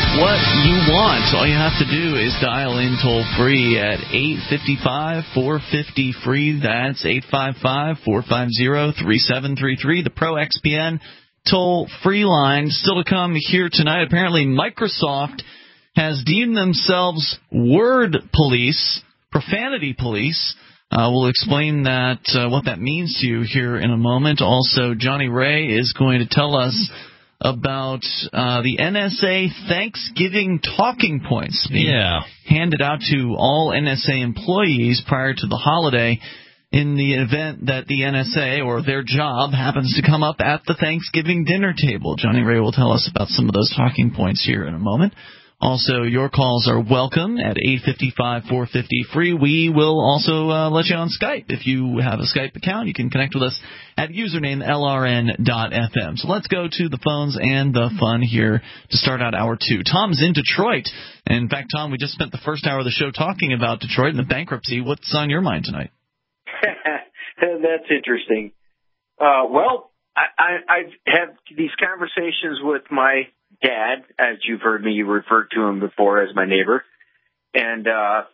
what you want. All you have to do is dial in toll-free at 855-450-FREE. That's 855-450-3733. The Pro XPN toll-free line. Still to come here tonight. Apparently Microsoft has deemed themselves word police, profanity police. We'll explain that what that means to you here in a moment. Also, Johnny Ray is going to tell us about the NSA Thanksgiving talking points being handed out to all NSA employees prior to the holiday in the event that the NSA or their job happens to come up at the Thanksgiving dinner table. Johnny Ray will tell us about some of those talking points here in a moment. Also, your calls are welcome at 855-450-FREE. We will also let you on Skype. If you have a Skype account, you can connect with us at username LRN.FM. So let's go to the phones and the fun here to start out hour two. Tom's in Detroit. And in fact, Tom, we just spent the first hour of the show talking about Detroit and the bankruptcy. What's on your mind tonight? That's interesting. Well, I've had these conversations with my dad, as you've heard me refer to him before as my neighbor, and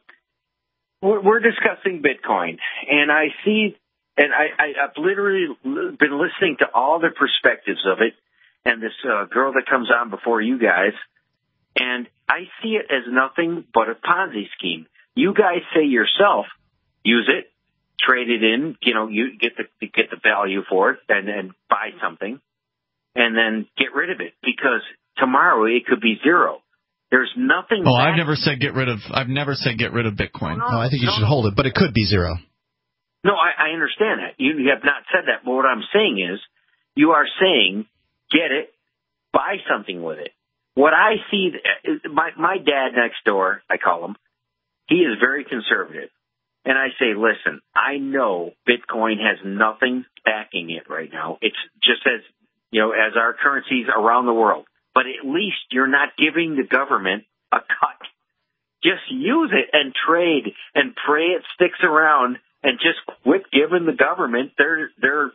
we're discussing Bitcoin. And I see, and I've literally been listening to all the perspectives of it, and this girl that comes on before you guys, and I see it as nothing but a Ponzi scheme. You guys say yourself, use it, trade it in, you get the value for it, and then buy something, and then get rid of it, because tomorrow it could be zero. There's nothing. Oh, I've never said get rid of Bitcoin. No, I think you should hold it, but it could be zero. No, I understand that. You have not said that. But what I'm saying is, you are saying get it, buy something with it. What I see, my dad next door, I call him, he is very conservative. And I say, listen, I know Bitcoin has nothing backing it right now. It's just as our currencies around the world. But at least you're not giving the government a cut. Just use it and trade and pray it sticks around, and just quit giving the government their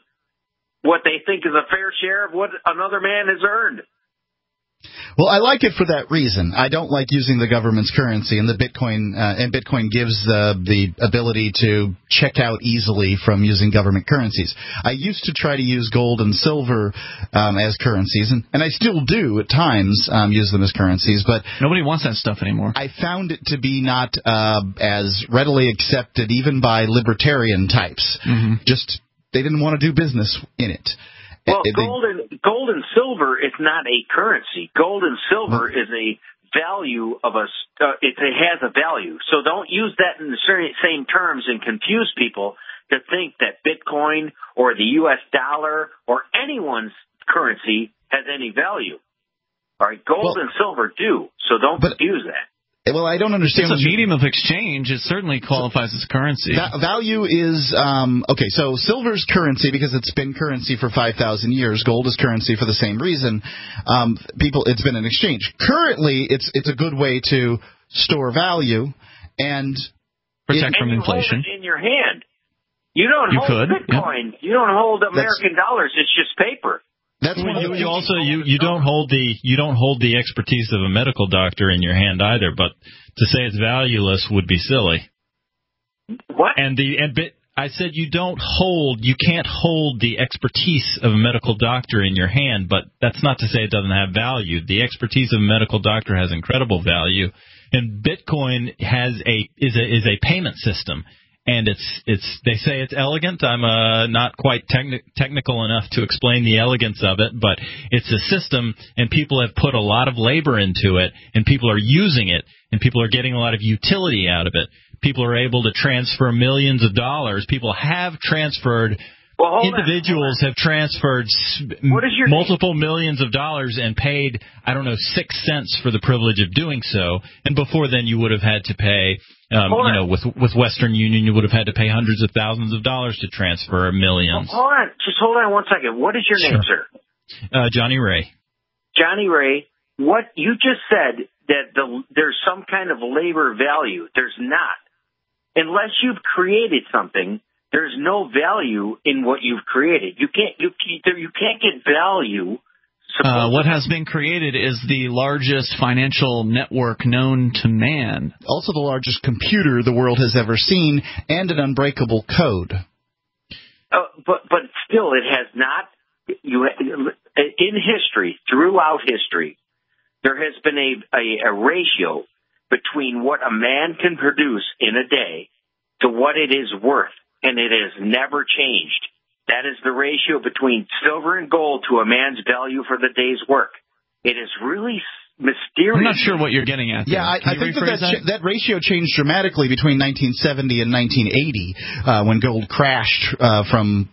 what they think is a fair share of what another man has earned. Well, I like it for that reason. I don't like using the government's currency, and Bitcoin gives the ability to check out easily from using government currencies. I used to try to use gold and silver as currencies, and I still do at times use them as currencies, but nobody wants that stuff anymore. I found it to be not as readily accepted even by libertarian types. Mm-hmm. Just they didn't want to do business in it. Well, gold and silver is not a currency. Gold and silver is a value of it has a value. So don't use that in the same terms and confuse people to think that Bitcoin or the U.S. dollar or anyone's currency has any value. All right, gold and silver do. So don't confuse that. Well, I don't understand. It's a medium of exchange. It certainly qualifies as currency. Value is, okay, so silver's currency because it's been currency for 5,000 years. Gold is currency for the same reason. It's been an exchange. Currently, it's a good way to store value and protect from inflation. Hold it in your hand. You don't hold Bitcoin. Yeah. You don't hold American dollars. It's just paper. That's you don't hold the expertise of a medical doctor in your hand either. But to say it's valueless would be silly. What? I said you can't hold the expertise of a medical doctor in your hand. But that's not to say it doesn't have value. The expertise of a medical doctor has incredible value, and Bitcoin is a payment system. And they say it's elegant. I'm not quite technical enough to explain the elegance of it, but it's a system, and people have put a lot of labor into it, and people are using it, and people are getting a lot of utility out of it. People are able to transfer millions of dollars. People have transferred. Individuals have transferred multiple millions of dollars and paid, 6 cents for the privilege of doing so. And before then, you would have had to pay, with Western Union, you would have had to pay hundreds of thousands of dollars to transfer millions. Hold on. Just hold on one second. What is your name, sir? Johnny Ray. Johnny Ray, what you just said that there's some kind of labor value. There's not. Unless you've created something, there's no value in what you've created. You can't get value What has been created is the largest financial network known to man. Also the largest computer the world has ever seen, and an unbreakable code. But still, it has not. In history, throughout history, there has been a ratio between what a man can produce in a day to what it is worth, and it has never changed. That is the ratio between silver and gold to a man's value for the day's work. It is really mysterious. I'm not sure what you're getting at there. Yeah, I think that ratio changed dramatically between 1970 and 1980 when gold crashed from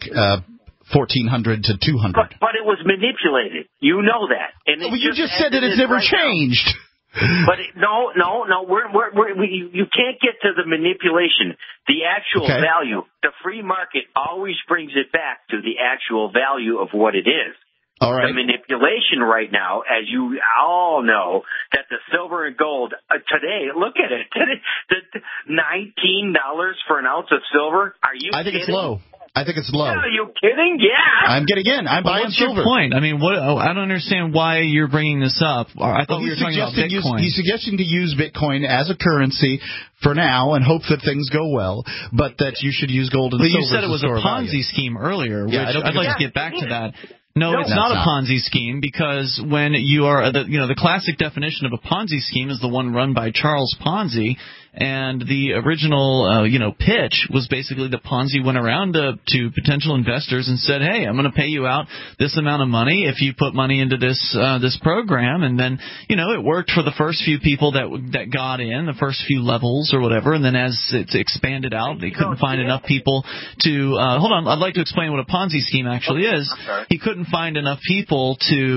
1,400 to 200. But it was manipulated. You know that. And you just said that it's never changed. But no. You can't get to the manipulation. The actual value, the free market always brings it back to the actual value of what it is. All right. The manipulation right now, as you all know, that the silver and gold today, look at it, $19 for an ounce of silver. Are you? I think kidding? It's low. I think it's low. Are you kidding? Yeah. I'm getting in. I'm buying what's silver. Your point? I mean, I don't understand why you're bringing this up. I thought we were talking about Bitcoin. He's suggesting to use Bitcoin as a currency for now and hope that things go well, but that you should use gold and silver. But you said it was a Ponzi scheme earlier, which I'd like to get back to that. No, it's not a Ponzi scheme, because when you are the classic definition of a Ponzi scheme is the one run by Charles Ponzi, and the original pitch was basically that Ponzi went around to potential investors and said, "Hey, I'm going to pay you out this amount of money if you put money into this program," and then it worked for the first few people that got in, the first few levels or whatever, and then as it's expanded out, they couldn't find enough people to hold on. I'd like to explain what a Ponzi scheme actually is. He couldn't find enough people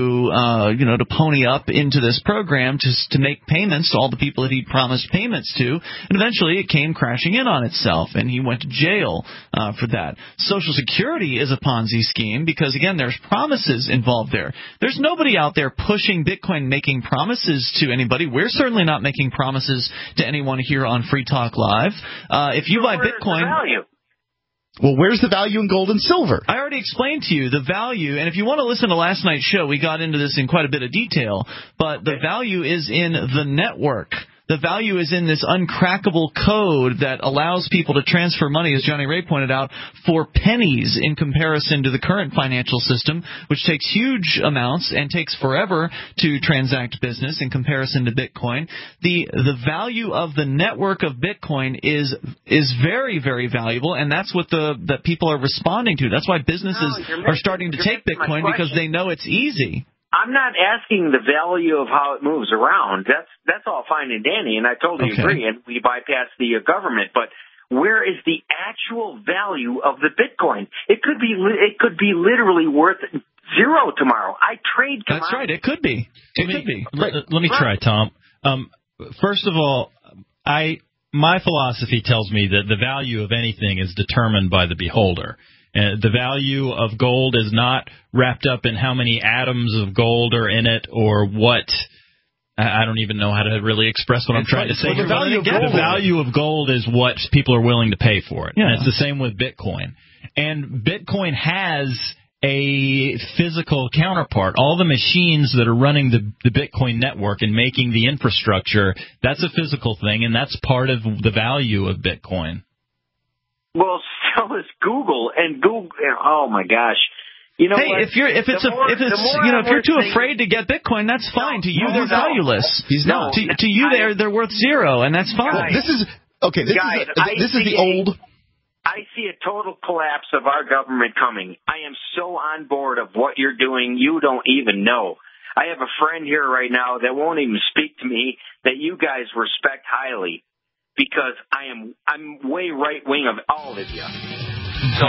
to pony up into this program to make payments to all the people that he'd promised payments to, and eventually it came crashing in on itself, and he went to jail for that. Social Security is a Ponzi scheme because, again, there's promises involved there. There's nobody out there pushing Bitcoin, making promises to anybody. We're certainly not making promises to anyone here on Free Talk Live. If you buy Bitcoin... Well, where's the value in gold and silver? I already explained to you the value, and if you want to listen to last night's show, we got into this in quite a bit of detail, but the value is in the network. The value is in this uncrackable code that allows people to transfer money, as Johnny Ray pointed out, for pennies in comparison to the current financial system, which takes huge amounts and takes forever to transact business in comparison to Bitcoin. The value of the network of Bitcoin is very, very valuable, and that's what that people are responding to. That's why businesses are starting to take Bitcoin, because they know it's easy. I'm not asking the value of how it moves around. That's all fine and dandy, and I totally agree, and we bypass the government. But where is the actual value of the Bitcoin? It could be literally worth zero tomorrow. I trade tomorrow. That's right. It could be. Let me try, Tom. First of all, my philosophy tells me that the value of anything is determined by the beholder. The value of gold is not wrapped up in how many atoms of gold are in it or what. I don't even know how to really express what I'm trying to say. Well, the value of gold is what people are willing to pay for it. Yeah. And it's the same with Bitcoin. And Bitcoin has a physical counterpart. All the machines that are running the Bitcoin network and making the infrastructure, that's a physical thing, and that's part of the value of Bitcoin. Well, so is Google, and Google. Oh my gosh! You know, hey, if you're too afraid to get Bitcoin, that's fine. To you, they're valueless. He's not. To you, they're worth zero, and that's fine. This is the old. I see a total collapse of our government coming. I am so on board of what you're doing. You don't even know. I have a friend here right now that won't even speak to me that you guys respect highly. Because I'm way right wing of all of you. So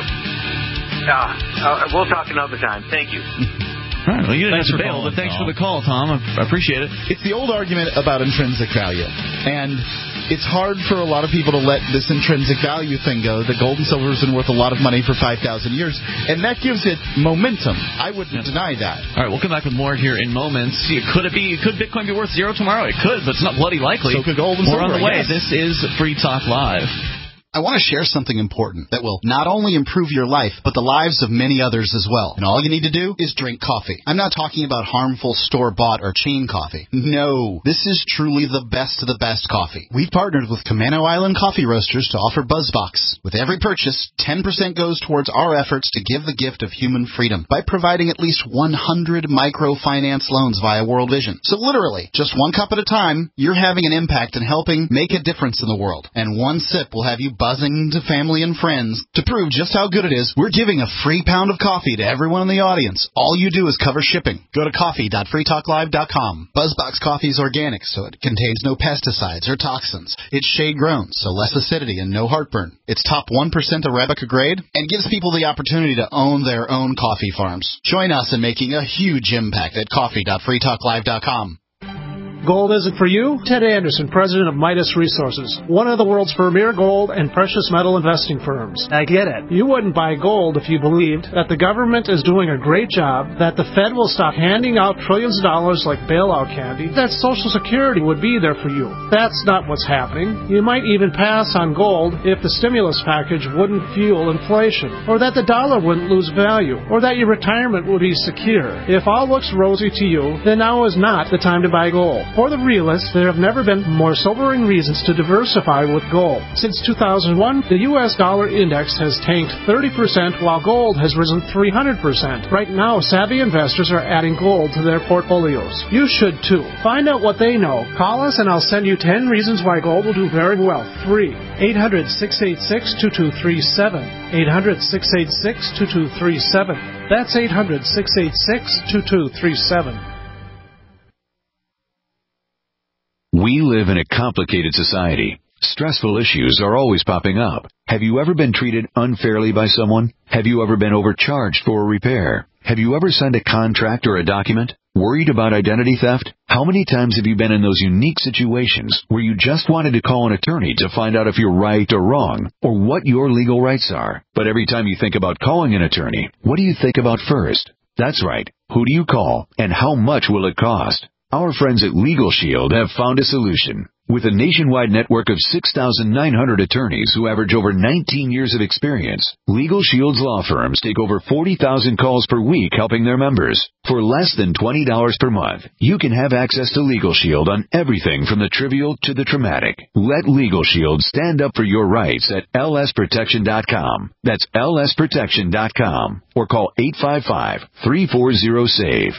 we'll talk another time. Thank you. All right, well, you didn't have to bail, but thanks for the call, Tom. I appreciate it. It's the old argument about intrinsic value, and it's hard for a lot of people to let this intrinsic value thing go. The gold and silver has been worth a lot of money for 5,000 years, and that gives it momentum. I wouldn't deny that. All right, we'll come back with more here in moments. Could Bitcoin be worth zero tomorrow? It could, but it's not bloody likely. So could gold and silver. We're on the way. Yes. This is Free Talk Live. I want to share something important that will not only improve your life, but the lives of many others as well. And all you need to do is drink coffee. I'm not talking about harmful store-bought or chain coffee. No, this is truly the best of the best coffee. We've partnered with Camano Island Coffee Roasters to offer BuzzBox. With every purchase, 10% goes towards our efforts to give the gift of human freedom by providing at least 100 microfinance loans via World Vision. So literally, just one cup at a time, you're having an impact and helping make a difference in the world. And one sip will have you buzzing to family and friends. To prove just how good it is, we're giving a free pound of coffee to everyone in the audience. All you do is cover shipping. Go to coffee.freetalklive.com. BuzzBox coffee is organic, so it contains no pesticides or toxins. It's shade-grown, so less acidity and no heartburn. It's top 1% Arabica grade and gives people the opportunity to own their own coffee farms. Join us in making a huge impact at coffee.freetalklive.com. Gold isn't for you? Ted Anderson, president of Midas Resources, one of the world's premier gold and precious metal investing firms. I get it. You wouldn't buy gold if you believed that the government is doing a great job, that the Fed will stop handing out trillions of dollars like bailout candy, that Social Security would be there for you. That's not what's happening. You might even pass on gold if the stimulus package wouldn't fuel inflation, or that the dollar wouldn't lose value, or that your retirement would be secure. If all looks rosy to you, then now is not the time to buy gold. For the realists, there have never been more sobering reasons to diversify with gold. Since 2001, the U.S. dollar index has tanked 30%, while gold has risen 300%. Right now, savvy investors are adding gold to their portfolios. You should too. Find out what they know. Call us and I'll send you 10 reasons why gold will do very well. Free. 800-686-2237. 800-686-2237. That's 800-686-2237. We live in a complicated society. Stressful issues are always popping up. Have you ever been treated unfairly by someone? Have you ever been overcharged for a repair? Have you ever signed a contract or a document? Worried about identity theft? How many times have you been in those unique situations where you just wanted to call an attorney to find out if you're right or wrong, or what your legal rights are? But every time you think about calling an attorney, what do you think about first? That's right. Who do you call, and how much will it cost? Our friends at Legal Shield have found a solution. With a nationwide network of 6,900 attorneys who average over 19 years of experience, Legal Shield's law firms take over 40,000 calls per week helping their members. For less than $20 per month, you can have access to Legal Shield on everything from the trivial to the traumatic. Let Legal Shield stand up for your rights at lsprotection.com. That's lsprotection.com. Or call 855-340-SAVE.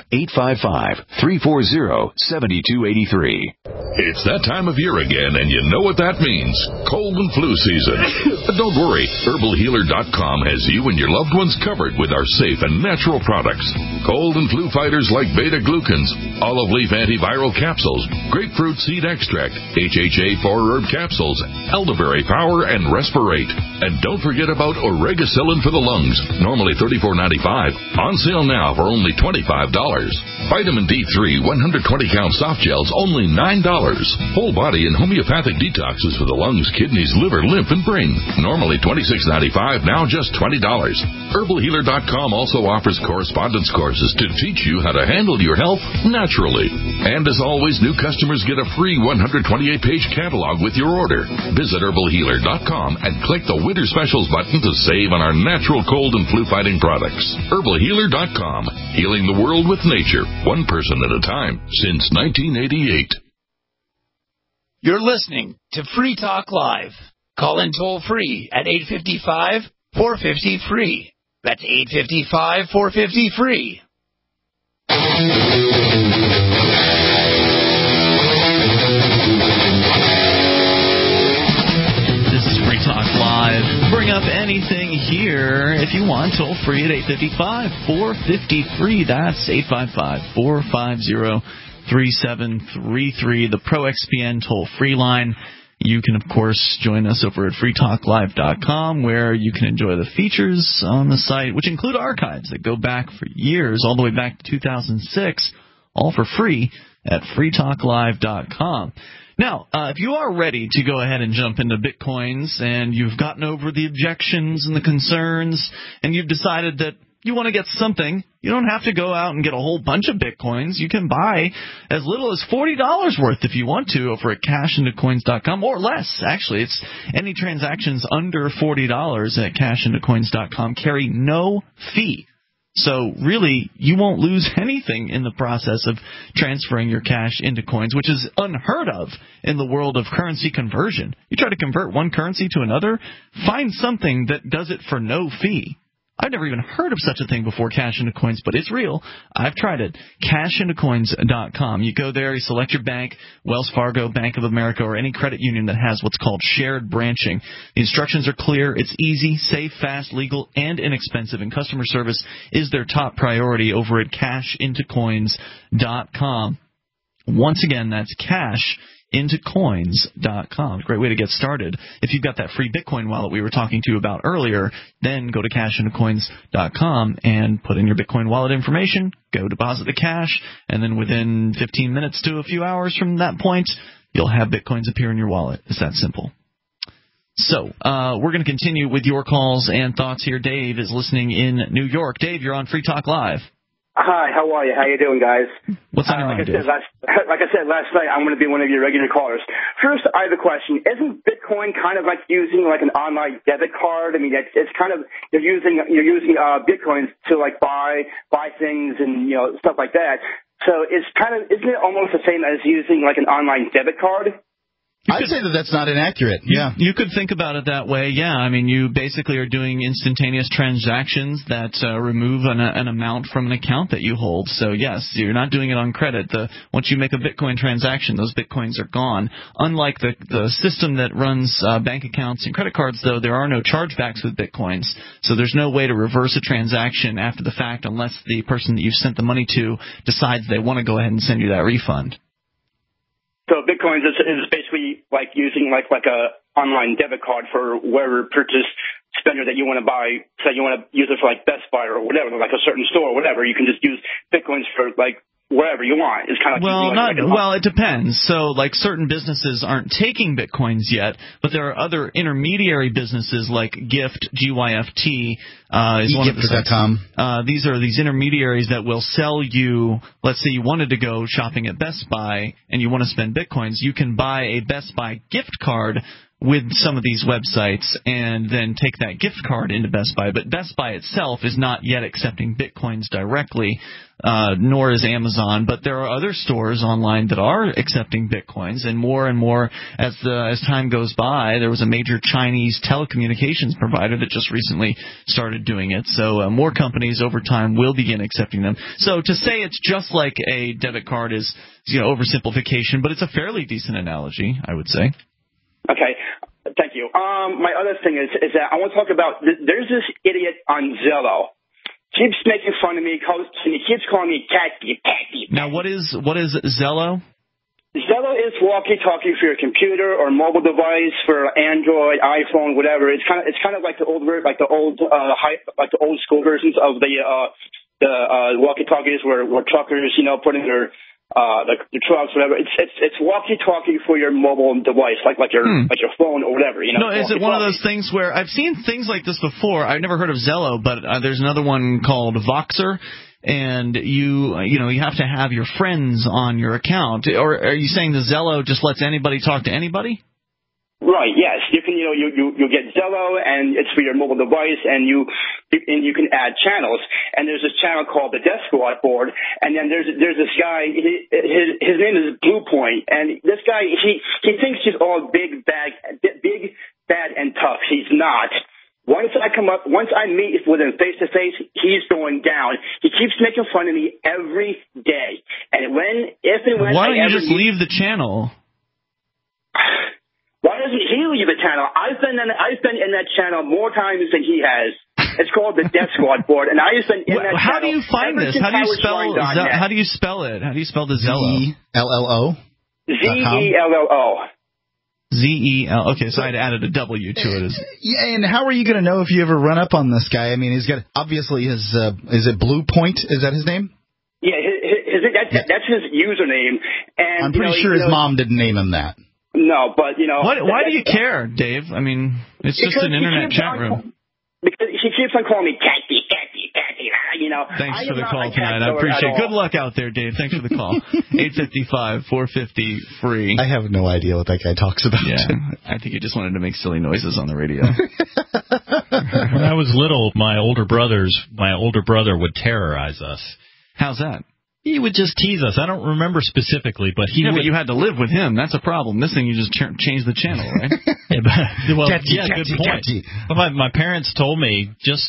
855-340-7283. It's that time of year again, and you know what that means. Cold and flu season. But don't worry, HerbalHealer.com has you and your loved ones covered with our safe and natural products. Cold and flu fighters like beta-glucans, olive leaf antiviral capsules, grapefruit seed extract, HHA 4-herb capsules, elderberry power, and Respirate. And don't forget about Oregacillin for the lungs, normally $34.95. On sale now for only $25. Vitamin D3 120-count soft gels, only $9. Whole body and homeopathic detoxes for the lungs, kidneys, liver, lymph, and brain. Normally $26.95, now just $20. HerbalHealer.com also offers correspondence courses to teach you how to handle your health naturally. And as always, new customers get a free 128-page catalog with your order. Visit HerbalHealer.com and click the Winter Specials button to save on our natural cold and flu-fighting products. HerbalHealer.com, healing the world with nature, one person at a time, since 1988. You're listening to Free Talk Live. Call in toll-free at 855-450-FREE. That's 855-450-FREE. This is Free Talk Live. Bring up anything here if you want. Toll-free at 855-450-FREE. That's 855-450-3733, the ProXPN toll-free line. You can, of course, join us over at freetalklive.com, where you can enjoy the features on the site, which include archives that go back for years, all the way back to 2006, all for free at freetalklive.com. Now, if you are ready to go ahead and jump into Bitcoins, and you've gotten over the objections and the concerns, and you've decided that you want to get something, you don't have to go out and get a whole bunch of Bitcoins. You can buy as little as $40 worth if you want to over at cashintocoins.com, or less, actually. It's any transactions under $40 at cashintocoins.com carry no fee. So really, you won't lose anything in the process of transferring your cash into coins, which is unheard of in the world of currency conversion. You try to convert one currency to another, find something that does it for no fee. I've never even heard of such a thing before, Cash into Coins, but it's real. I've tried it. Cashintocoins.com. You go there, you select your bank, Wells Fargo, Bank of America, or any credit union that has what's called shared branching. The instructions are clear. It's easy, safe, fast, legal, and inexpensive, and customer service is their top priority over at cashintocoins.com. Once again, that's cashintocoins.com. Great way to get started. If you've got that free Bitcoin wallet we were talking to you about earlier, then go to cashintocoins.com and put in your Bitcoin wallet information, go deposit the cash, and then within 15 minutes to a few hours from that point, you'll have Bitcoins appear in your wallet. It's that simple. So we're going to continue with your calls and thoughts here. Dave is listening in New York. Dave, you're on Free Talk Live. Hi, how are you? How you doing, guys? What's on your mind, Dave? Like I said last night, I'm going to be one of your regular callers. First, I have a question. Isn't Bitcoin kind of like using like an online debit card? I mean, it's kind of you're using Bitcoins to like buy things and stuff like that. So isn't it almost the same as using like an online debit card? I'd say that that's not inaccurate. You could think about it that way, yeah. I mean, you basically are doing instantaneous transactions that remove an amount from an account that you hold. So, yes, you're not doing it on credit. Once you make a Bitcoin transaction, those Bitcoins are gone. Unlike the system that runs bank accounts and credit cards, though, there are no chargebacks with Bitcoins. So there's no way to reverse a transaction after the fact unless the person that you've sent the money to decides they want to go ahead and send you that refund. So Bitcoins is basically like using like a online debit card for whatever purchase spender that you want to buy. Say you want to use it for like Best Buy or whatever, like a certain store or whatever. You can just use Bitcoins for like wherever you want. It's kind of it depends. So like certain businesses aren't taking Bitcoins yet, but there are other intermediary businesses like Gift, GYFT, is one of the sites. These are these intermediaries that will sell you. Let's say you wanted to go shopping at Best Buy and you want to spend Bitcoins, you can buy a Best Buy gift card with some of these websites and then take that gift card into Best Buy. But Best Buy itself is not yet accepting Bitcoins directly, nor is Amazon. But there are other stores online that are accepting Bitcoins, and more as time goes by. There was a major Chinese telecommunications provider that just recently started doing it. So more companies over time will begin accepting them. So to say it's just like a debit card is oversimplification, but it's a fairly decent analogy, I would say. Okay, thank you. My other thing is that I want to talk about, there's this idiot on Zillow. Keeps making fun of me, he keeps calling me cat thief. Now, what is Zillow? Zello is walkie-talkie for your computer or mobile device for Android, iPhone, whatever. It's kind of like the old school versions of the walkie-talkies where truckers put in their the trucks, whatever. It's walkie-talkie for your mobile device, like your phone or whatever. No, is it one of those things where I've seen things like this before? I've never heard of Zello, but there's another one called Voxer, and you have to have your friends on your account. Or are you saying the Zello just lets anybody talk to anybody? Right. Yes. You can. You get Zello, and it's for your mobile device, and you can add channels. And there's this channel called the Death Squad board, and then there's this guy. His name is Blue Point, and this guy he thinks he's all big, bad, and tough. He's not. Once I meet with him face to face, he's going down. He keeps making fun of me every day. And when why don't you just leave the channel? Why doesn't he leave the channel? I've been in that channel more times than he has. It's called the Death Squad board, and I've been in that How channel. Do you find this? How do you spell it? How do you spell the Zello? Zello? Zello. ZEL. Okay, so I'd added a W to it. Yeah, and how are you going to know if you ever run up on this guy? I mean, he's got obviously his. Is it Blue Point? Is that his name? Yeah, that's his username. And I'm pretty sure his mom didn't name him that. No, but Why do you care, Dave? I mean, it's just an internet chat room. Because he keeps on calling me cat thief. Thanks for the call tonight. I appreciate it. Good luck out there, Dave. Thanks for the call. 855-450-FREE. I have no idea what that guy talks about. Yeah, I think he just wanted to make silly noises on the radio. When I was little, my older brother would terrorize us. How's that? He would just tease us. I don't remember specifically, but he would. But you had to live with him. That's a problem. This thing, you just change the channel, right? Good point. But my parents told me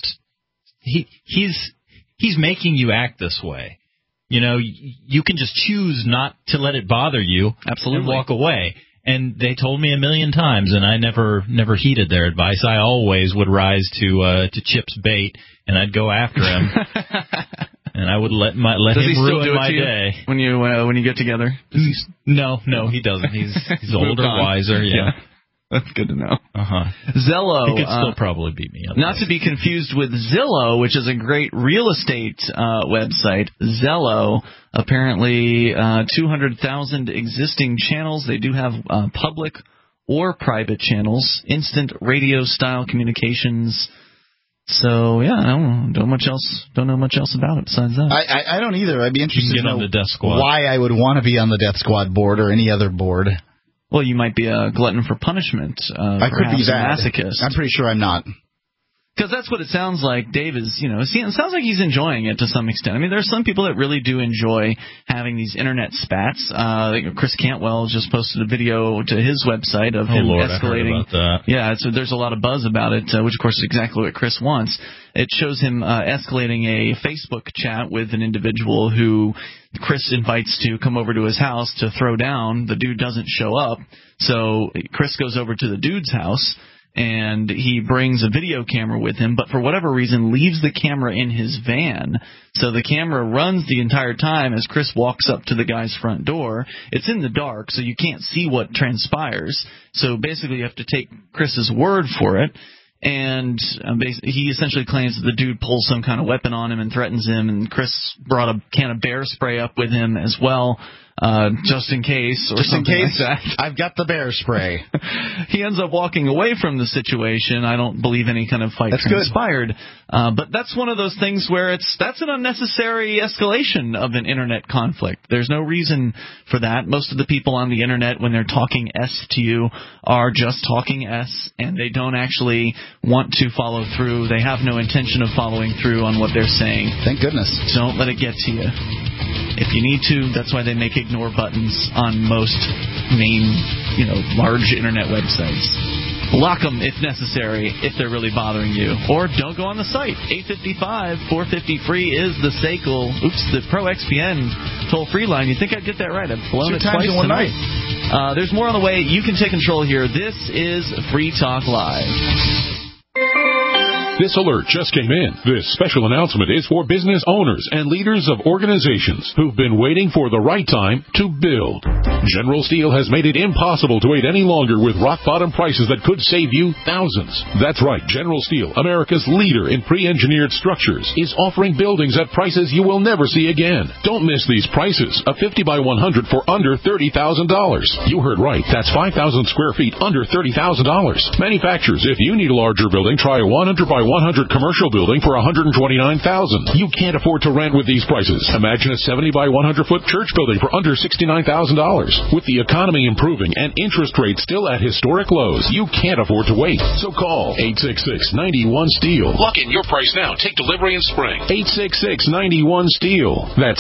he's making you act this way. You can just choose not to let it bother you. Absolutely. And walk away. And they told me a million times, and I never heeded their advice. I always would rise to Chip's bait, and I'd go after him. And I would let him ruin my day. When you get together? No, he doesn't. He's older, wiser. Yeah. That's good to know. Zello. He could still probably beat me up. Not to be confused with Zillow, which is a great real estate website. Zello, apparently 200,000 existing channels. They do have public or private channels, instant radio-style communications. So, yeah, I don't know much else about it besides that. I don't either. I'd be interested to know on the Death Squad. Why I would want to be on the Death Squad board or any other board. Well, you might be a glutton for punishment. I could be that. A masochist. I'm pretty sure I'm not. Because that's what it sounds like. Dave is, it sounds like he's enjoying it to some extent. I mean, there's some people that really do enjoy having these internet spats. Chris Cantwell just posted a video to his website of him escalating. I heard about that. Yeah, there's a lot of buzz about it, which of course is exactly what Chris wants. It shows him escalating a Facebook chat with an individual who Chris invites to come over to his house to throw down. The dude doesn't show up, so Chris goes over to the dude's house. And he brings a video camera with him, but for whatever reason leaves the camera in his van. So the camera runs the entire time as Chris walks up to the guy's front door. It's in the dark, so you can't see what transpires. So basically you have to take Chris's word for it. And he essentially claims that the dude pulls some kind of weapon on him and threatens him. And Chris brought a can of bear spray up with him as well. Just in case, or something like that. I've got the bear spray. He ends up walking away from the situation. I don't believe any kind of fight transpired. But that's one of those things where that's an unnecessary escalation of an internet conflict. There's no reason for that. Most of the people on the internet, when they're talking S to you, are just talking S, and they don't actually want to follow through. They have no intention of following through on what they're saying. Thank goodness. Don't let it get to you. If you need to, that's why they make ignore buttons on most main, large internet websites. Block them if necessary, if they're really bothering you. Or don't go on the site. 855-450-FREE is the the Pro XPN toll-free line. You think I'd get that right? I've blown it twice in one night. There's more on the way. You can take control here. This is Free Talk Live. This alert just came in. This special announcement is for business owners and leaders of organizations who've been waiting for the right time to build. General Steel has made it impossible to wait any longer with rock-bottom prices that could save you thousands. That's right. General Steel, America's leader in pre-engineered structures, is offering buildings at prices you will never see again. Don't miss these prices. A 50 by 100 for under $30,000. You heard right. That's 5,000 square feet under $30,000. Manufacturers, if you need a larger building, try a 100 by 100 commercial building for $129,000. You can't afford to rent with these prices. Imagine a 70 by 100 foot church building for under $69,000. With the economy improving and interest rates still at historic lows, you can't afford to wait. So call 866-91-STEEL. Lock in your price now. Take delivery in spring. 866-91-STEEL. That's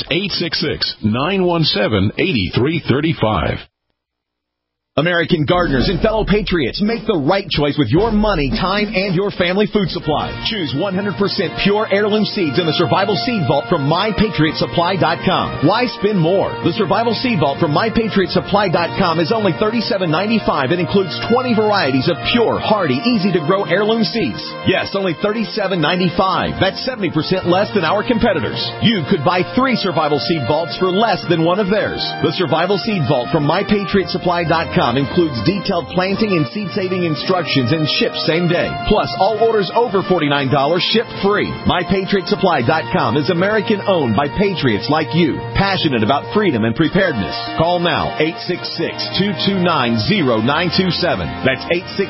866-917-8335. American gardeners and fellow patriots, make the right choice with your money, time, and your family food supply. Choose 100% pure heirloom seeds in the Survival Seed Vault from MyPatriotSupply.com. Why spend more? The Survival Seed Vault from MyPatriotSupply.com is only $37.95 and includes 20 varieties of pure, hardy, easy-to-grow heirloom seeds. Yes, only $37.95. That's 70% less than our competitors. You could buy 3 Survival Seed Vaults for less than one of theirs. The Survival Seed Vault from MyPatriotSupply.com MyPatriotSupply.com includes detailed planting and seed-saving instructions and ships same day. Plus, all orders over $49 ship free. MyPatriotSupply.com is American-owned by patriots like you, passionate about freedom and preparedness. Call now, 866-229-0927. That's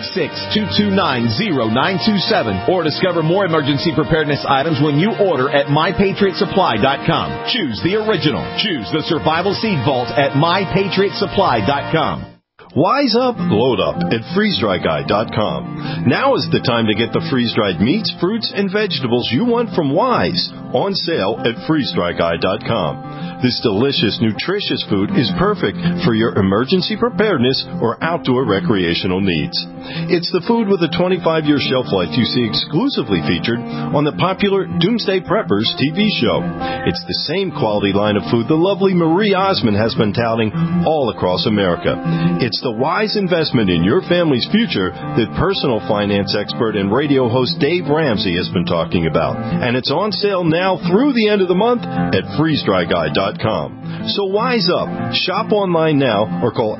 866-229-0927. Or discover more emergency preparedness items when you order at MyPatriotSupply.com. Choose the original. Choose the Survival Seed Vault at MyPatriotSupply.com. Wise up, load up at freezedryguy.com. Now is the time to get the freeze-dried meats, fruits, and vegetables you want from Wise on sale at freezedryguy.com. This delicious, nutritious food is perfect for your emergency preparedness or outdoor recreational needs. It's the food with a 25-year shelf life you see exclusively featured on the popular Doomsday Preppers TV show. It's the same quality line of food the lovely Marie Osmond has been touting all across America. It's the wise investment in your family's future that personal finance expert and radio host Dave Ramsey has been talking about. And it's on sale now through the end of the month at freezedryguy.com. So wise up. Shop online now or call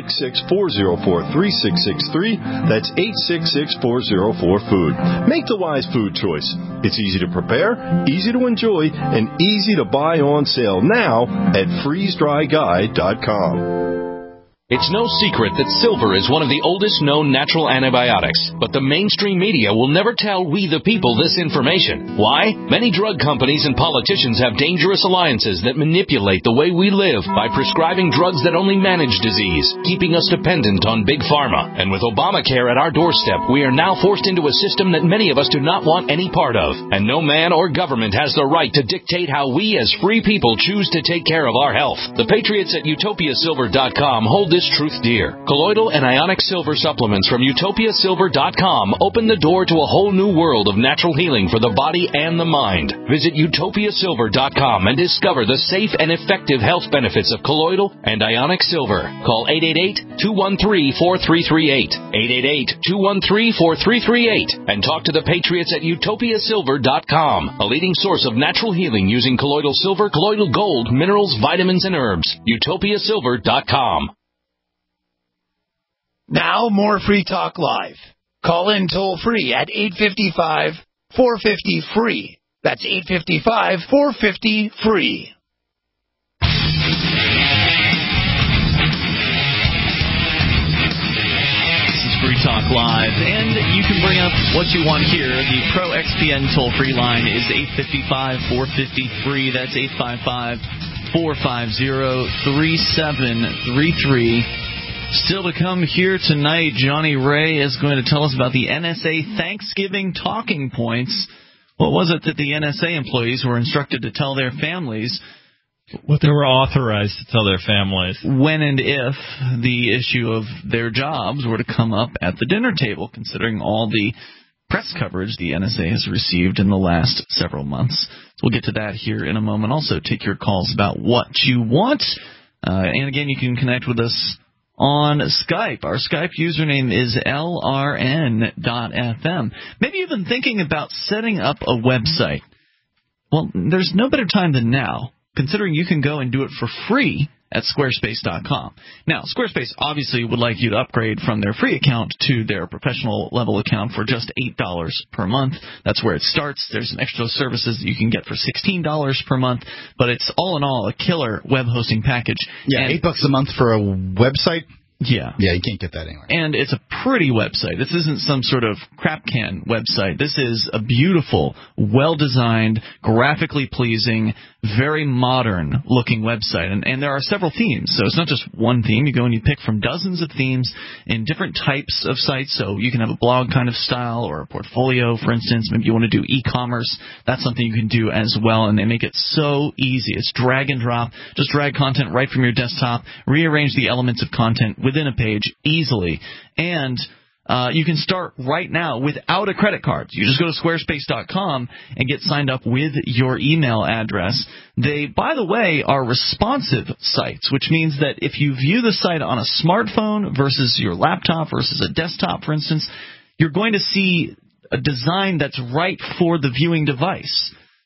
866-404-3663. That's 866-404-FOOD. Make the wise food choice. It's easy to prepare, easy to enjoy, and easy to buy on sale now at freezedryguy.com. It's no secret that silver is one of the oldest known natural antibiotics, but the mainstream media will never tell we the people this information. Why? Many drug companies and politicians have dangerous alliances that manipulate the way we live by prescribing drugs that only manage disease, keeping us dependent on big pharma. And with Obamacare at our doorstep, we are now forced into a system that many of us do not want any part of. And no man or government has the right to dictate how we as free people choose to take care of our health. The patriots at utopiasilver.com hold this truth dear. Colloidal and ionic silver supplements from utopiasilver.com open the door to a whole new world of natural healing for the body and the mind. Visit utopiasilver.com and discover the safe and effective health benefits of colloidal and ionic silver. Call 888-213-4338. 888-213-4338 and talk to the patriots at utopiasilver.com, a leading source of natural healing using colloidal silver, colloidal gold, minerals, vitamins, and herbs. utopiasilver.com. Now, more Free Talk Live. Call in toll-free at 855-450-FREE. That's 855-450-FREE. This is Free Talk Live, and you can bring up what you want here. The Pro XPN toll-free line is 855-450-FREE. That's 855-450-3733. Still to come here tonight, Johnny Ray is going to tell us about the NSA Thanksgiving talking points. What was it that the NSA employees were instructed to tell their families? What they were authorized to tell their families. When and if the issue of their jobs were to come up at the dinner table, considering all the press coverage the NSA has received in the last several months. So we'll get to that here in a moment. Also, take your calls about what you want. And again, you can connect with us on Skype. Our Skype username is lrn.fm. Maybe you've been thinking about setting up a website. Well, there's no better time than now, considering you can go and do it for free at squarespace.com. Now, Squarespace obviously would like you to upgrade from their free account to their professional level account for just $8 per month. That's where it starts. There's some extra services that you can get for $16 per month, but it's all in all a killer web hosting package. Yeah, and $8 a month for a website? Yeah. Yeah, you can't get that anywhere. And it's a pretty website. This isn't some sort of crap can website. This is a beautiful, well-designed, graphically pleasing, very modern-looking website. And there are several themes. So it's not just one theme. You go and you pick from dozens of themes in different types of sites. So you can have a blog kind of style or a portfolio, for instance. Maybe you want to do e-commerce. That's something you can do as well. And they make it so easy. It's drag and drop. Just drag content right from your desktop. Rearrange the elements of content within a page easily. And you can start right now without a credit card. You just go to squarespace.com and get signed up with your email address. They, by the way, are responsive sites, which means that if you view the site on a smartphone versus your laptop versus a desktop, for instance, you're going to see a design that's right for the viewing device.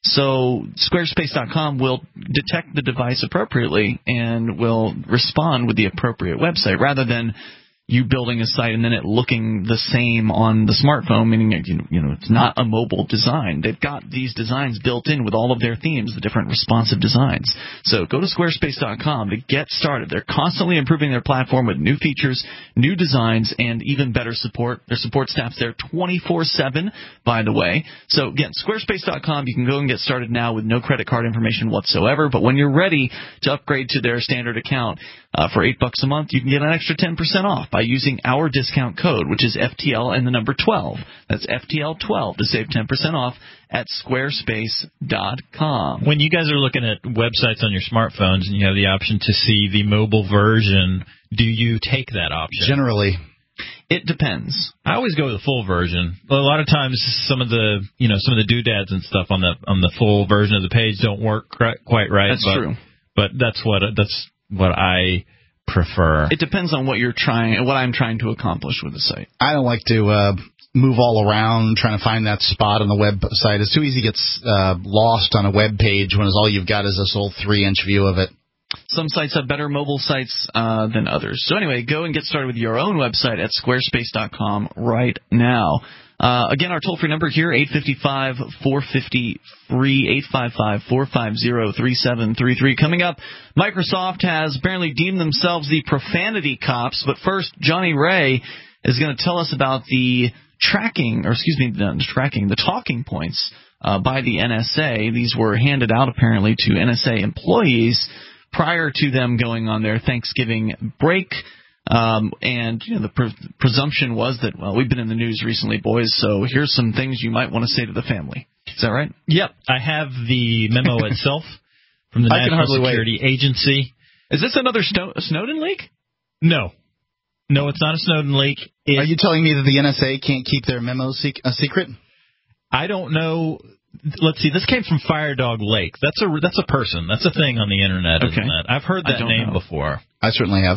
So Squarespace.com will detect the device appropriately and will respond with the appropriate website rather than you building a site and then it looking the same on the smartphone, meaning it's not a mobile design. They've got these designs built in with all of their themes, the different responsive designs. So go to Squarespace.com to get started. They're constantly improving their platform with new features, new designs, and even better support. Their support staff's there 24/7, by the way. So again, Squarespace.com, you can go and get started now with no credit card information whatsoever. But when you're ready to upgrade to their standard account for $8 a month, you can get an extra 10% off by using our discount code, which is FTL and the number 12. That's FTL12 to save 10% off at Squarespace.com. When you guys are looking at websites on your smartphones and you have the option to see the mobile version, do you take that option? Generally. It depends. I always go with the full version. A lot of times, some of the doodads and stuff on the full version of the page don't work quite right. That's true. But that's what I prefer. It depends on what I'm trying to accomplish with the site. I don't like to move all around trying to find that spot on the website. It's too easy to get lost on a web page when all you've got is this old 3-inch view of it. Some sites have better mobile sites than others. So anyway, go and get started with your own website at Squarespace.com right now. Again, our toll-free number here, 855-450-FREE, 855-450-3733. Coming up, Microsoft has apparently deemed themselves the profanity cops. But first, Johnny Ray is going to tell us about the the talking points by the NSA. These were handed out apparently to NSA employees prior to them going on their Thanksgiving break. And the presumption was that, well, we've been in the news recently, boys, so here's some things you might want to say to the family. Is that right? Yep. I have the memo itself from the National Security Agency. Is this another Snowden leak? No. No, it's not a Snowden leak. Are you telling me that the NSA can't keep their memos a secret? I don't know. Let's see. This came from Firedog Lake. That's a person. That's a thing on the internet, isn't it? I've heard that name before. I certainly have.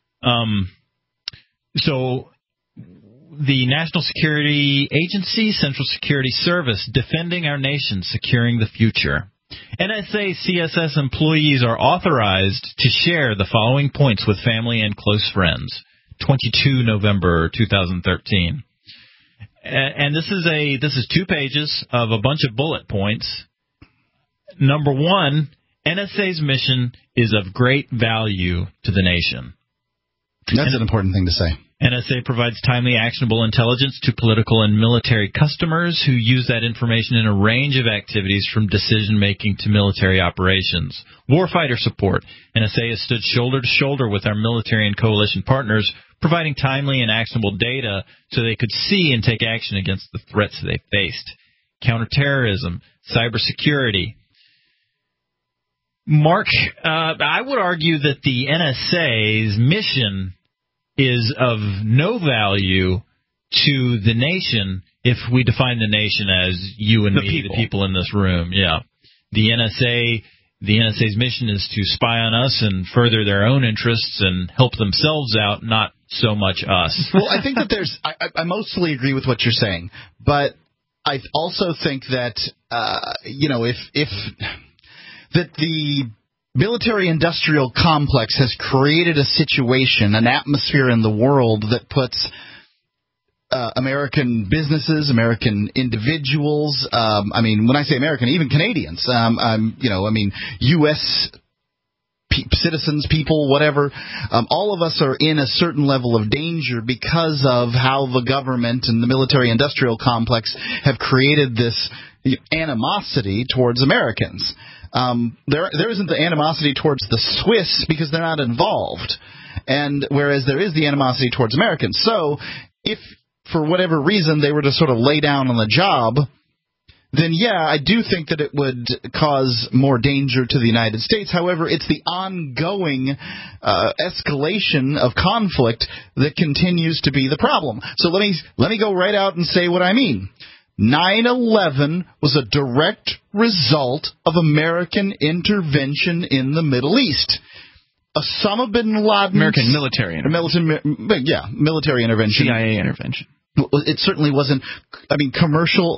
So the National Security Agency, Central Security Service, defending our nation, securing the future. NSA CSS employees are authorized to share the following points with family and close friends. 22 November 2013. And this is 2 pages of a bunch of bullet points. Number 1, NSA's mission is of great value to the nation. That's an important thing to say. NSA provides timely, actionable intelligence to political and military customers who use that information in a range of activities from decision-making to military operations. Warfighter support. NSA has stood shoulder to shoulder with our military and coalition partners, providing timely and actionable data so they could see and take action against the threats they faced. Counterterrorism, cybersecurity. Mark, I would argue that the NSA's mission is of no value to the nation if we define the nation as you and me, the people in this room. Yeah. The NSA's mission is to spy on us and further their own interests and help themselves out, not so much us. Well, I think that I mostly agree with what you're saying, but I also think that, that the military-industrial complex has created a situation, an atmosphere in the world that puts American businesses, American individuals, when I say American, even Canadians, U.S. citizens, people, whatever, all of us are in a certain level of danger because of how the government and the military-industrial complex have created this animosity towards Americans. There isn't the animosity towards the Swiss because they're not involved, and whereas there is the animosity towards Americans. So if, for whatever reason, they were to sort of lay down on the job, then yeah, I do think that it would cause more danger to the United States. However, it's the ongoing escalation of conflict that continues to be the problem. So let me go right out and say what I mean. 9/11 was a direct result of American intervention in the Middle East. Osama bin Laden... American military intervention. Military intervention. CIA intervention. It certainly wasn't. I mean, commercial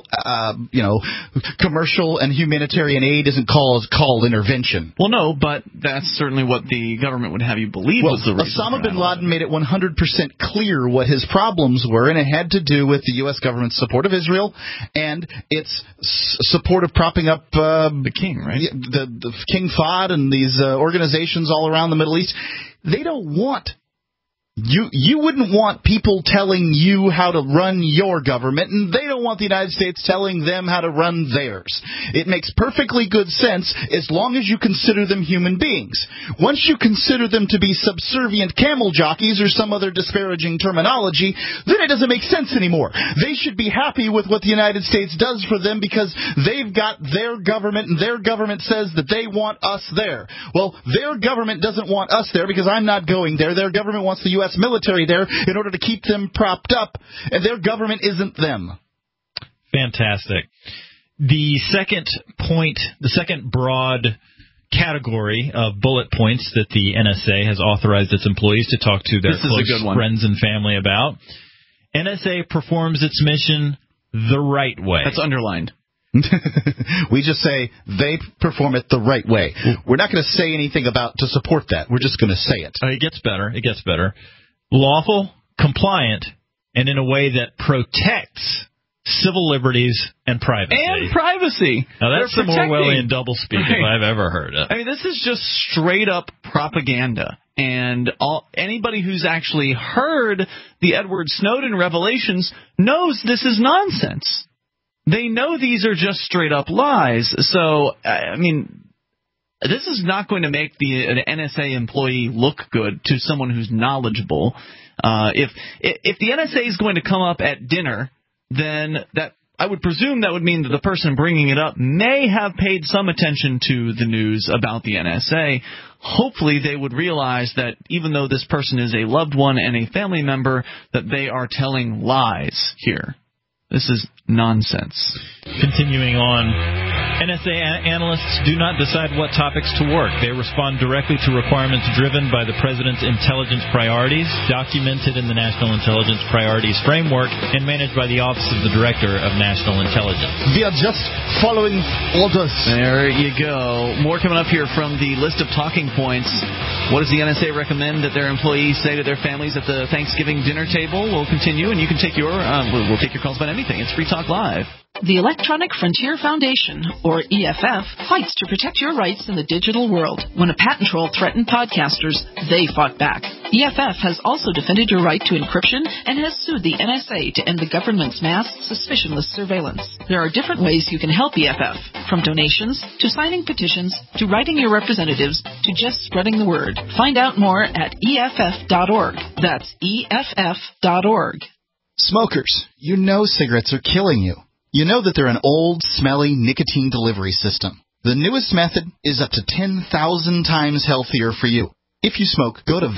and humanitarian aid isn't called intervention. Well, no, but that's certainly what the government would have you believe was the reason. Osama bin Laden made it 100% clear what his problems were, and it had to do with the U.S. government's support of Israel and its support of propping up the king, right? The King Fahd and these organizations all around the Middle East. They don't want. You wouldn't want people telling you how to run your government, and they don't want the United States telling them how to run theirs. It makes perfectly good sense as long as you consider them human beings. Once you consider them to be subservient camel jockeys or some other disparaging terminology, then it doesn't make sense anymore. They should be happy with what the United States does for them because they've got their government, and their government says that they want us there. Well, their government doesn't want us there because I'm not going there. Their government wants the U.S. military there in order to keep them propped up, and their government isn't them. Fantastic. The second point, the second broad category of bullet points that the NSA has authorized its employees to talk to their close friends and family about. NSA performs its mission the right way. That's underlined. We just say they perform it the right way. We're not going to say anything to support that. We're just going to say it. It gets better. It gets better. Lawful, compliant, and in a way that protects civil liberties and privacy. And privacy. Now, that's some Orwellian doublespeak if I've ever heard it. I mean, this is just straight-up propaganda. And anybody who's actually heard the Edward Snowden revelations knows this is nonsense. They know these are just straight-up lies. So, I mean, this is not going to make an NSA employee look good to someone who's knowledgeable. If the NSA is going to come up at dinner, then I would presume that would mean that the person bringing it up may have paid some attention to the news about the NSA. Hopefully they would realize that even though this person is a loved one and a family member, that they are telling lies here. This is nonsense. Continuing on, NSA analysts do not decide what topics to work. They respond directly to requirements driven by the President's intelligence priorities, documented in the National Intelligence Priorities Framework, and managed by the Office of the Director of National Intelligence. We are just following orders. There you go. More coming up here from the list of talking points. What does the NSA recommend that their employees say to their families at the Thanksgiving dinner table? We'll continue, and you can take we'll take your calls about anything. It's Free Talk Live. The Electronic Frontier Foundation, or EFF, fights to protect your rights in the digital world. When a patent troll threatened podcasters, they fought back. EFF has also defended your right to encryption and has sued the NSA to end the government's mass, suspicionless surveillance. There are different ways you can help EFF, from donations to signing petitions to writing your representatives to just spreading the word. Find out more at EFF.org. That's EFF.org. Smokers, you know cigarettes are killing you. You know that they're an old, smelly nicotine delivery system. The newest method is up to 10,000 times healthier for you. If you smoke, go to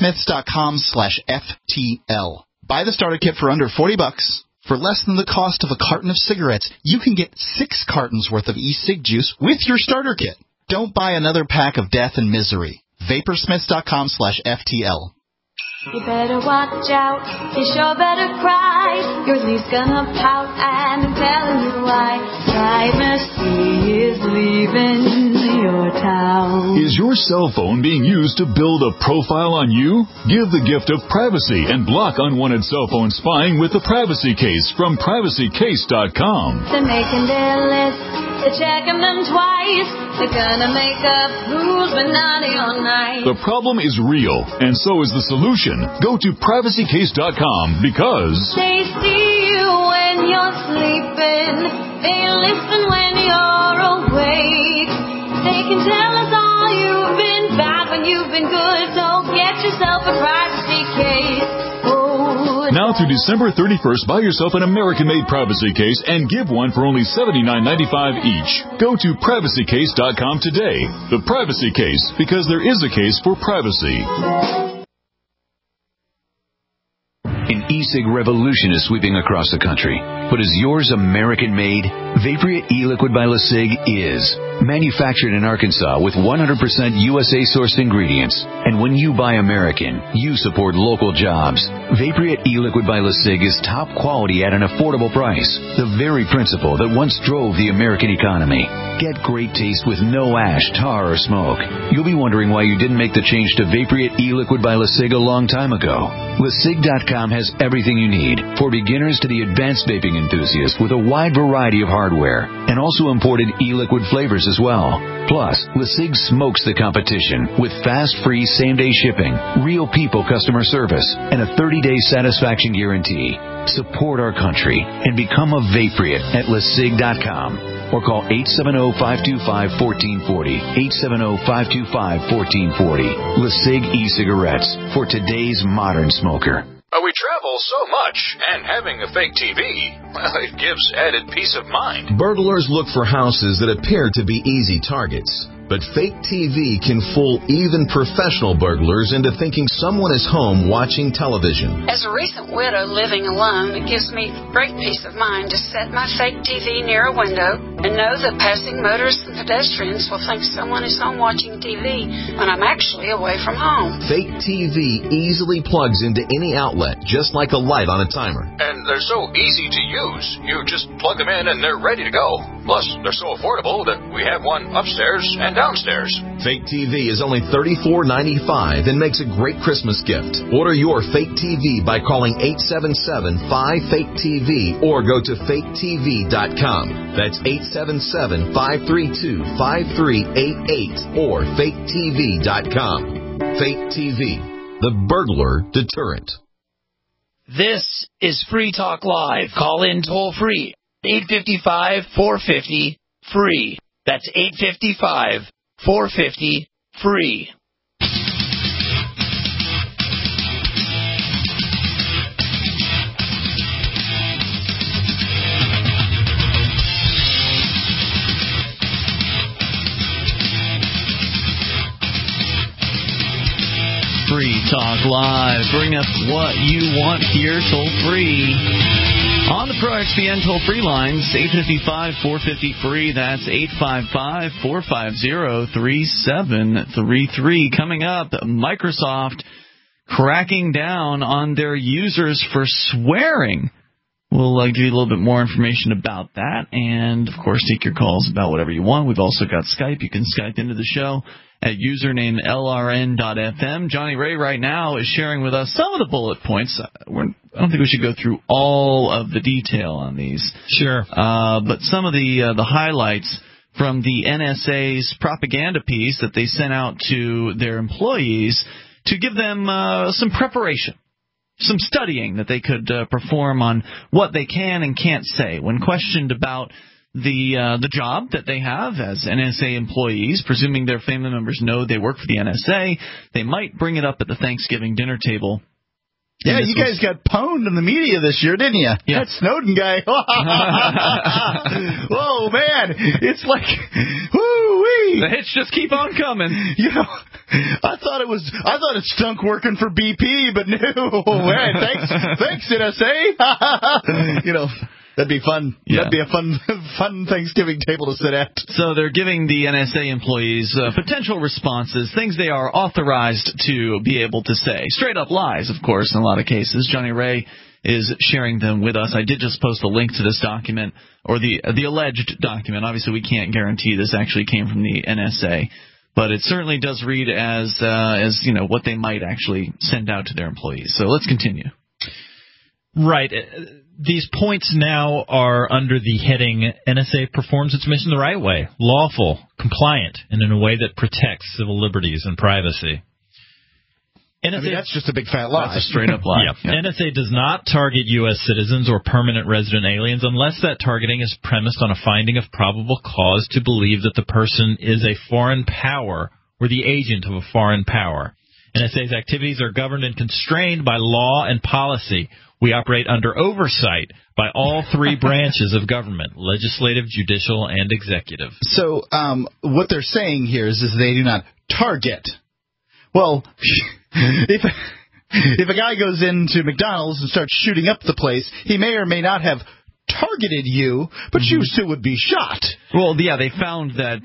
vaporsmiths.com/FTL. Buy the starter kit for under $40. For less than the cost of a carton of cigarettes, you can get 6 cartons worth of e-cig juice with your starter kit. Don't buy another pack of death and misery. Vaporsmiths.com/FTL. You better watch out, you sure better cry. Your leaf's gonna pout and I'm telling you why. Privacy is leaving your town. Is your cell phone being used to build a profile on you? Give the gift of privacy and block unwanted cell phone spying with the Privacy Case from PrivacyCase.com. They're making their list, they're checking them twice. They're gonna make up rules but naughty or nice. The problem is real, and so is the solution. Go to PrivacyCase.com because they see you when you're sleeping. They listen when you're awake. They can tell us all you've been bad when you've been good. So get yourself a privacy case. Now through December 31st, buy yourself an American-made privacy case and give one for only $79.95 each. Go to PrivacyCase.com today. The Privacy Case, because there is a case for privacy. An e-cig revolution is sweeping across the country. But is yours American-made? Vaporeate e-liquid by LeSig is manufactured in Arkansas with 100% USA-sourced ingredients. And when you buy American, you support local jobs. Vaporeate e-liquid by LeSig is top quality at an affordable price. The very principle that once drove the American economy. Get great taste with no ash, tar, or smoke. You'll be wondering why you didn't make the change to Vaporeate e-liquid by LeSig a long time ago. LeSig.com has everything you need, for beginners to the advanced vaping enthusiast, with a wide variety of hardware, and also imported e-liquid flavors as well. Plus, LeSig smokes the competition with fast, free, same-day shipping, real people customer service, and a 30-day satisfaction guarantee. Support our country and become a Vaporeate at LeSig.com. Or call 870-525-1440. 870-525-1440. LeSig e-cigarettes for today's modern smoker. We travel so much, and having a fake TV, well, it gives added peace of mind. Burglars look for houses that appear to be easy targets. But fake TV can fool even professional burglars into thinking someone is home watching television. As a recent widow living alone, it gives me great peace of mind to set my fake TV near a window and know that passing motorists and pedestrians will think someone is home watching TV when I'm actually away from home. Fake TV easily plugs into any outlet, just like a light on a timer. And they're so easy to use. You just plug them in and they're ready to go. Plus, they're so affordable that we have one upstairs and downstairs. Fake TV is only $34.95 and makes a great Christmas gift. Order your fake TV by calling 877-5-FAKE-TV or go to faketv.com. That's 877-532-5388 or faketv.com. Fake TV, the burglar deterrent. This is Free Talk Live. Call in toll free. 855-450-FREE. That's 855-450-FREE. Free Talk Live. Bring up what you want here, toll free. On the ProXPN toll-free lines, 855-450-FREE. That's 855-450-3733. Coming up, Microsoft cracking down on their users for swearing. We'll give you a little bit more information about that and, of course, take your calls about whatever you want. We've also got Skype. You can Skype into the show at username LRN.FM. Johnny Ray right now is sharing with us some of the bullet points. I don't think we should go through all of the detail on these. Sure. But some of the highlights from the NSA's propaganda piece that they sent out to their employees to give them some preparation, some studying that they could perform on what they can and can't say when questioned about the job that they have as NSA employees. Presuming their family members know they work for the NSA, they might bring it up at the Thanksgiving dinner table. Yeah, you guys got pwned in the media this year, didn't you? Yeah. That Snowden guy. Whoa, man. It's like, whoo-wee. The hits just keep on coming. You know, I thought it stunk working for BP, but no, man, thanks NSA. You know, that'd be fun. Yeah. That'd be a fun Thanksgiving table to sit at. So they're giving the NSA employees potential responses, things they are authorized to be able to say. Straight up lies, of course, in a lot of cases. Johnny Ray is sharing them with us. I did just post a link to this document, or the alleged document. Obviously, we can't guarantee this actually came from the NSA, but it certainly does read as you know, what they might actually send out to their employees. So let's continue. Right. These points now are under the heading, NSA performs its mission the right way, lawful, compliant, and in a way that protects civil liberties and privacy. NSA, that's just a big fat lie. That's a straight-up lie. Yeah. NSA does not target U.S. citizens or permanent resident aliens unless that targeting is premised on a finding of probable cause to believe that the person is a foreign power or the agent of a foreign power. NSA's activities are governed and constrained by law and policy. We operate under oversight by all three branches of government, legislative, judicial, and executive. So what they're saying here is they do not target. Well, if a guy goes into McDonald's and starts shooting up the place, he may or may not have targeted you, but you still would be shot. Well, yeah, they found that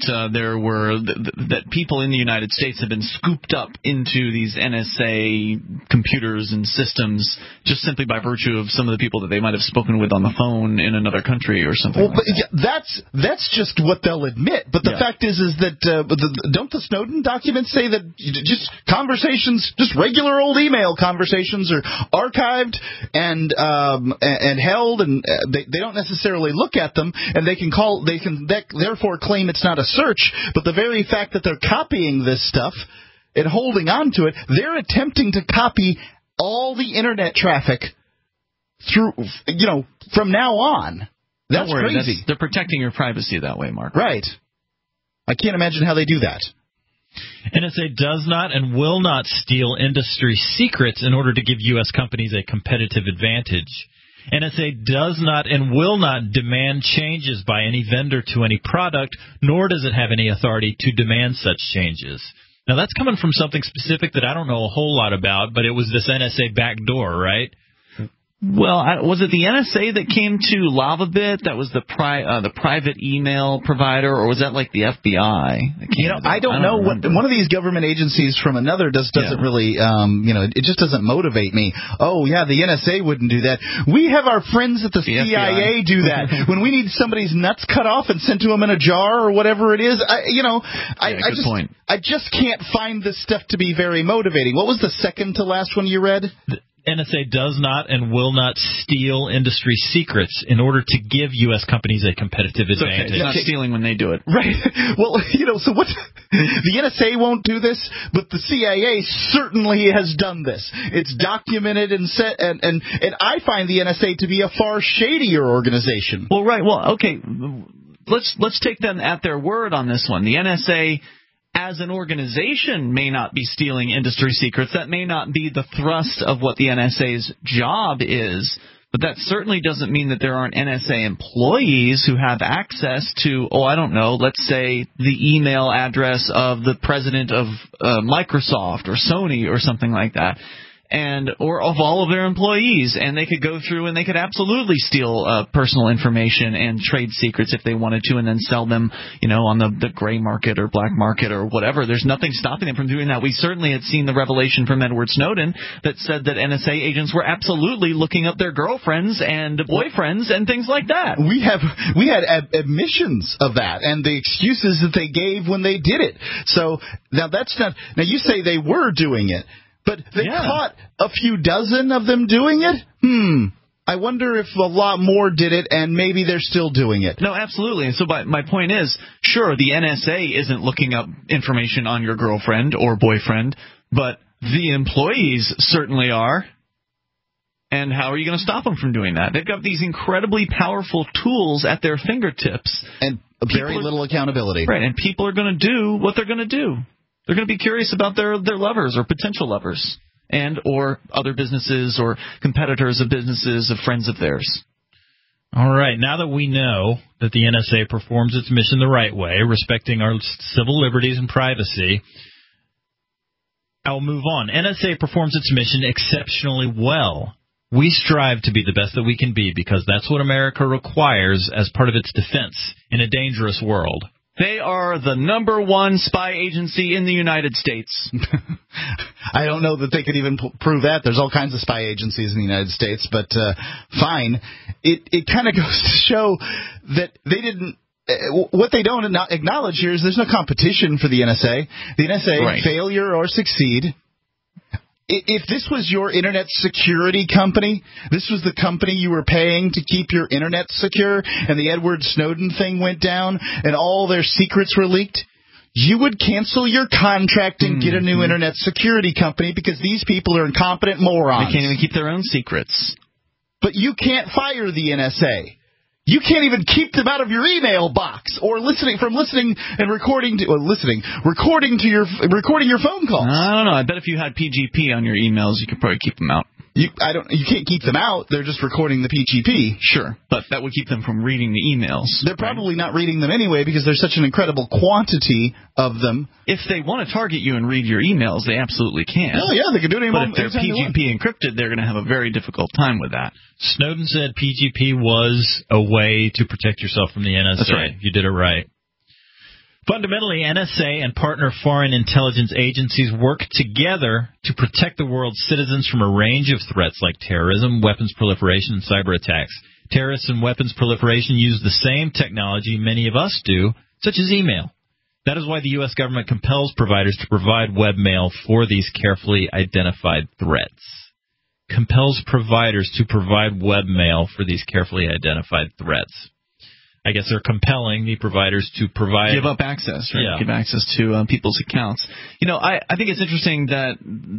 that people in the United States have been scooped up into these NSA computers and systems just simply by virtue of some of the people that they might have spoken with on the phone in another country or something. Well, that's just what they'll admit. But the fact is that don't the Snowden documents say that just conversations, just regular old email conversations, are archived and held, and they don't necessarily look at them, and they can therefore claim it's not a search. But the very fact that they're copying this stuff and holding on to it, they're attempting to copy all the internet traffic through, from now on. That's crazy. They're protecting your privacy that way, Mark. Right. I can't imagine how they do that. NSA does not and will not steal industry secrets in order to give U.S. companies a competitive advantage. NSA does not and will not demand changes by any vendor to any product, nor does it have any authority to demand such changes. Now, that's coming from something specific that I don't know a whole lot about, but it was this NSA backdoor, right? Well, was it the NSA that came to LavaBit? That was the private email provider, or was that like the FBI? I don't know. One of these government agencies from another doesn't really, it just doesn't motivate me. Oh, yeah, the NSA wouldn't do that. We have our friends at the CIA do that. When we need somebody's nuts cut off and sent to them in a jar or whatever it is, I just can't find this stuff to be very motivating. What was the second to last one you read? NSA does not and will not steal industry secrets in order to give U.S. companies a competitive advantage. It's not stealing when they do it. Right. Well, so what? The NSA won't do this, but the CIA certainly has done this. It's documented and set, and I find the NSA to be a far shadier organization. Well, right. Well, okay. Let's take them at their word on this one. The NSA, as an organization, may not be stealing industry secrets. That may not be the thrust of what the NSA's job is, but that certainly doesn't mean that there aren't NSA employees who have access to, let's say the email address of the president of Microsoft or Sony or something like that. Or of all of their employees, and they could go through and they could absolutely steal personal information and trade secrets if they wanted to, and then sell them, on the gray market or black market or whatever. There's nothing stopping them from doing that. We certainly had seen the revelation from Edward Snowden that said that NSA agents were absolutely looking up their girlfriends and boyfriends and things like that. We had admissions of that and the excuses that they gave when they did it. So now that's not. Now you say they were doing it. But they caught a few dozen of them doing it? I wonder if a lot more did it, and maybe they're still doing it. No, absolutely. And so my point is, sure, the NSA isn't looking up information on your girlfriend or boyfriend, but the employees certainly are. And how are you going to stop them from doing that? They've got these incredibly powerful tools at their fingertips. And very little accountability. Right, and people are going to do what they're going to do. They're going to be curious about their lovers or potential lovers or other businesses or competitors of businesses of friends of theirs. All right. Now that we know that the NSA performs its mission the right way, respecting our civil liberties and privacy, I'll move on. NSA performs its mission exceptionally well. We strive to be the best that we can be because that's what America requires as part of its defense in a dangerous world. They are the number one spy agency in the United States. I don't know that they could even prove that. There's all kinds of spy agencies in the United States, but fine. It kind of goes to show that they didn't. What they don't acknowledge here is there's no competition for the NSA. The NSA, failure or succeed. If this was your internet security company, this was the company you were paying to keep your internet secure, and the Edward Snowden thing went down, and all their secrets were leaked, you would cancel your contract and get a new internet security company because these people are incompetent morons. They can't even keep their own secrets. But you can't fire the NSA. You can't even keep them out of your email box or recording your phone calls. I don't know. I bet if you had PGP on your emails, you could probably keep them out. You can't keep them out. They're just recording the PGP. Sure, but that would keep them from reading the emails. They're probably not reading them anyway because there's such an incredible quantity of them. If they want to target you and read your emails, they absolutely can. Oh, yeah, they can do it But if they're PGP encrypted, they're going to have a very difficult time with that. Snowden said PGP was a way to protect yourself from the NSA. That's right. You did it right. Fundamentally, NSA and partner foreign intelligence agencies work together to protect the world's citizens from a range of threats like terrorism, weapons proliferation, and cyber attacks. Terrorists and weapons proliferation use the same technology many of us do, such as email. That is why the U.S. government compels providers to provide webmail for these carefully identified threats. Compels providers to provide webmail for these carefully identified threats. I guess they're compelling the providers to provide... Give up access, right? Yeah. Give access to people's accounts. I think it's interesting that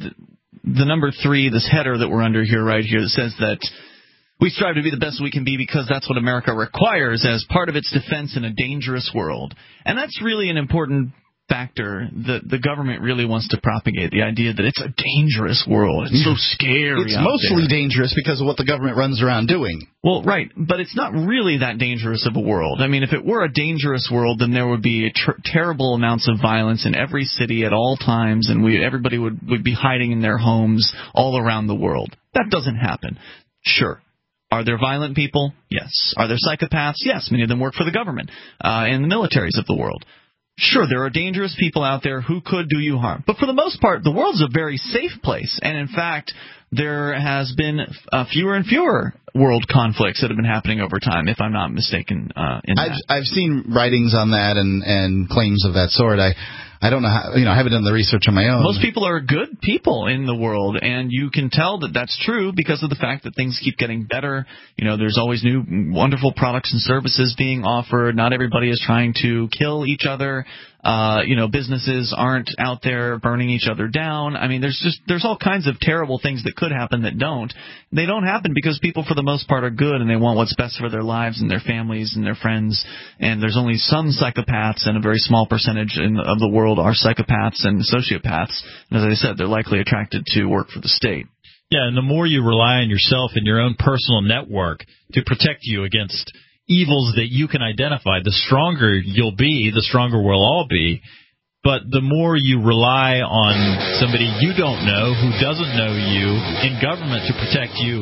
the number 3, this header that we're under here, right here, that says that we strive to be the best we can be because that's what America requires as part of its defense in a dangerous world. And that's really an important factor that the government really wants to propagate, the idea that it's a dangerous world. It's so scary. It's mostly dangerous because of what the government runs around doing. Well, right, but it's not really that dangerous of a world. I mean, if it were a dangerous world, then there would be terrible amounts of violence in every city at all times, and everybody would be hiding in their homes all around the world. That doesn't happen. Sure. Are there violent people? Yes. Are there psychopaths? Yes. Many of them work for the government and the militaries of the world. Sure, there are dangerous people out there who could do you harm. But for the most part, the world's a very safe place. And, in fact, there has been fewer and fewer world conflicts that have been happening over time, if I'm not mistaken in that. I've seen writings on that and claims of that sort. I don't know how, I haven't done the research on my own. Most people are good people in the world, and you can tell that that's true because of the fact that things keep getting better. There's always new wonderful products and services being offered. Not everybody is trying to kill each other. Businesses aren't out there burning each other down. I mean, there's all kinds of terrible things that could happen that don't. They don't happen because people, for the most part, are good and they want what's best for their lives and their families and their friends. And there's only some psychopaths, and a very small percentage of the world are psychopaths and sociopaths. And as I said, they're likely attracted to work for the state. Yeah, and the more you rely on yourself and your own personal network to protect you against evils that you can identify, the stronger you'll be, the stronger we'll all be. But the more you rely on somebody you don't know who doesn't know you in government to protect you,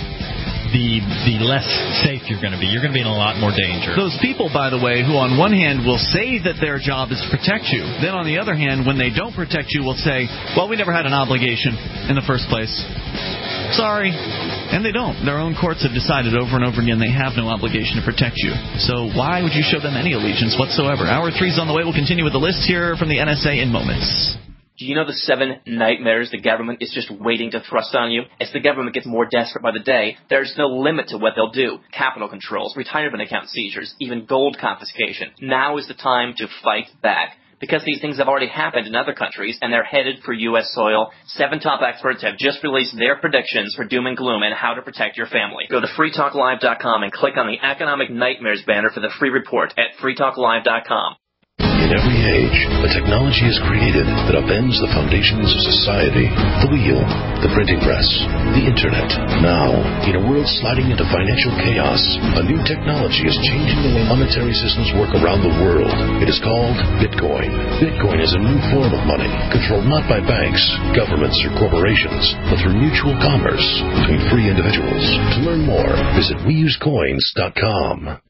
the less safe you're going to be. You're going to be in a lot more danger. Those people, by the way, who on one hand will say that their job is to protect you, then on the other hand, when they don't protect you, will say, well, we never had an obligation in the first place. Sorry. And they don't. Their own courts have decided over and over again they have no obligation to protect you. So why would you show them any allegiance whatsoever? Hour 3's on the way. We'll continue with the list here from the NSA in moments. Do you know the 7 nightmares the government is just waiting to thrust on you? As the government gets more desperate by the day, there's no limit to what they'll do. Capital controls, retirement account seizures, even gold confiscation. Now is the time to fight back. Because these things have already happened in other countries, and they're headed for U.S. soil, 7 top experts have just released their predictions for doom and gloom and how to protect your family. Go to freetalklive.com and click on the Economic Nightmares banner for the free report at freetalklive.com. In every age, a technology is created that upends the foundations of society. The wheel, the printing press, the internet. Now, in a world sliding into financial chaos, a new technology is changing the way monetary systems work around the world. It is called Bitcoin. Bitcoin is a new form of money, controlled not by banks, governments, or corporations, but through mutual commerce between free individuals. To learn more, visit WeUseCoins.com.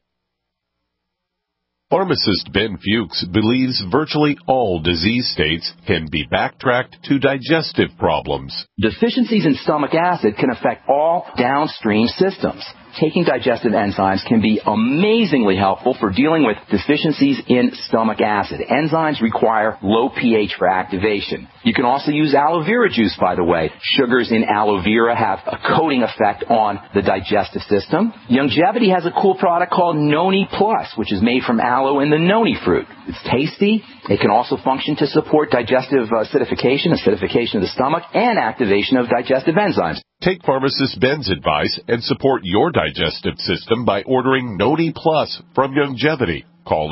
Pharmacist Ben Fuchs believes virtually all disease states can be backtracked to digestive problems. Deficiencies in stomach acid can affect all downstream systems. Taking digestive enzymes can be amazingly helpful for dealing with deficiencies in stomach acid. Enzymes require low pH for activation. You can also use aloe vera juice, by the way. Sugars in aloe vera have a coating effect on the digestive system. Youngevity has a cool product called Noni Plus, which is made from aloe and the noni fruit. It's tasty. It can also function to support digestive acidification of the stomach, and activation of digestive enzymes. Take pharmacist Ben's advice and support your digestive system by ordering Noni Plus from Youngevity. Call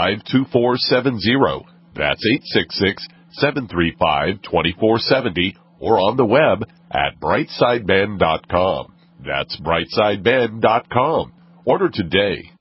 866-735-2470. That's 866-735-2470. or on the web at brightsideben.com. That's brightsideben.com. Order today.